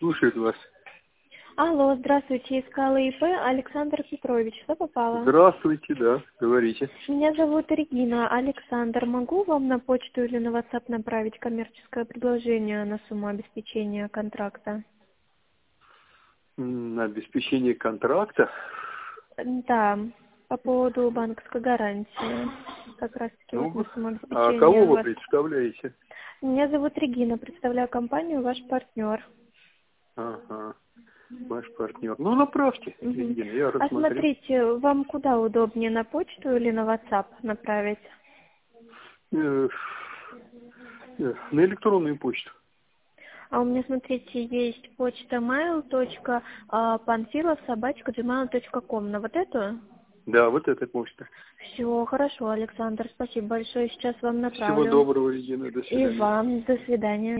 Слушает вас. Алло, здравствуйте, искала ИП Александр Петрович. Что попало? Здравствуйте, да, говорите. Меня зовут Регина. Александр, могу вам на почту или на WhatsApp направить коммерческое предложение на сумму обеспечения контракта? На обеспечение контракта? Да, по поводу банковской гарантии. Как раз таки вот на сумму А обеспечения кого у вы вас. представляете? Меня зовут Регина, представляю компанию «Ваш партнер». Ага, ваш партнер. Ну, направьте, Мгм. Регина, я А рассмотрю. смотрите, вам куда удобнее, на почту или на WhatsApp направить? Э, На электронную почту. А у меня, смотрите, есть почта mail.panfilov@gmail.com. На вот эту? Да, вот эта почта. Все, хорошо, Александр, спасибо большое. Сейчас вам Всего направлю. доброго, Регина, до И свидания. вам. До свидания.